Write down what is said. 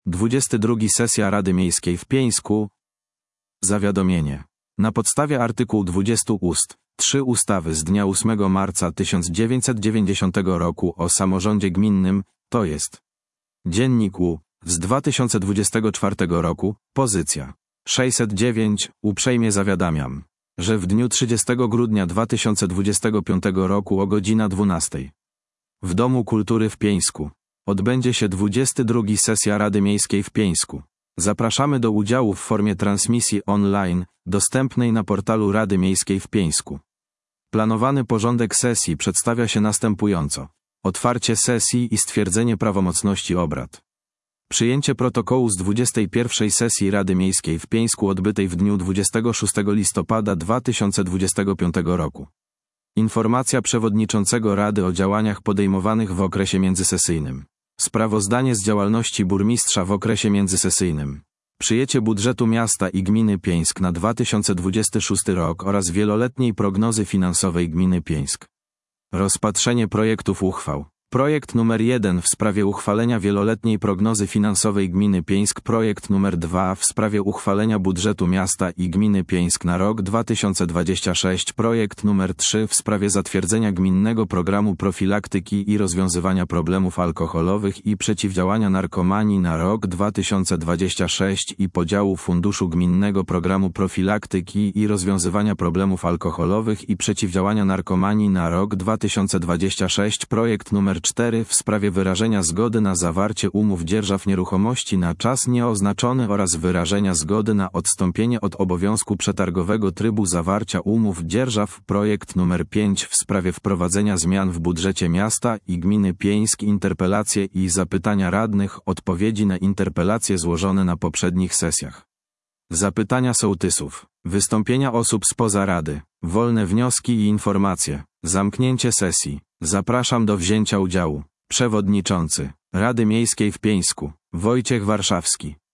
22. Sesja Rady Miejskiej w Pieńsku. Zawiadomienie. Na podstawie artykułu 20 ust. 3 ustawy z dnia 8 marca 1990 roku o samorządzie gminnym, to jest Dziennik U z 2024 roku, pozycja 609, uprzejmie zawiadamiam, że w dniu 30 grudnia 2025 roku o godzina 12 w Domu Kultury w Pieńsku odbędzie się 22. Sesja Rady Miejskiej w Pieńsku. Zapraszamy do udziału w formie transmisji online, dostępnej na portalu Rady Miejskiej w Pieńsku. Planowany porządek sesji przedstawia się następująco. Otwarcie sesji i stwierdzenie prawomocności obrad. Przyjęcie protokołu z 21. sesji Rady Miejskiej w Pieńsku odbytej w dniu 26 listopada 2025 roku. Informacja przewodniczącego Rady o działaniach podejmowanych w okresie międzysesyjnym. Sprawozdanie z działalności burmistrza w okresie międzysesyjnym. Przyjęcie budżetu miasta i gminy Pieńsk na 2026 rok oraz wieloletniej prognozy finansowej gminy Pieńsk. Rozpatrzenie projektów uchwał. Projekt numer 1 w sprawie uchwalenia wieloletniej prognozy finansowej gminy Pieńsk. Projekt numer 2 w sprawie uchwalenia budżetu miasta i gminy Pieńsk na rok 2026. Projekt numer 3 w sprawie zatwierdzenia gminnego programu profilaktyki i rozwiązywania problemów alkoholowych i przeciwdziałania narkomanii na rok 2026 i podziału Funduszu Gminnego Programu Profilaktyki i rozwiązywania problemów alkoholowych i przeciwdziałania narkomanii na rok 2026. Projekt numer 4 w sprawie wyrażenia zgody na zawarcie umów dzierżaw nieruchomości na czas nieoznaczony oraz wyrażenia zgody na odstąpienie od obowiązku przetargowego trybu zawarcia umów dzierżaw. Projekt numer 5 w sprawie wprowadzenia zmian w budżecie miasta i gminy Pieńsk. Interpelacje i zapytania radnych. Odpowiedzi na interpelacje złożone na poprzednich sesjach. Zapytania sołtysów. Wystąpienia osób spoza Rady. Wolne wnioski i informacje. Zamknięcie sesji. Zapraszam do wzięcia udziału. Przewodniczący Rady Miejskiej w Pieńsku Wojciech Warszawski.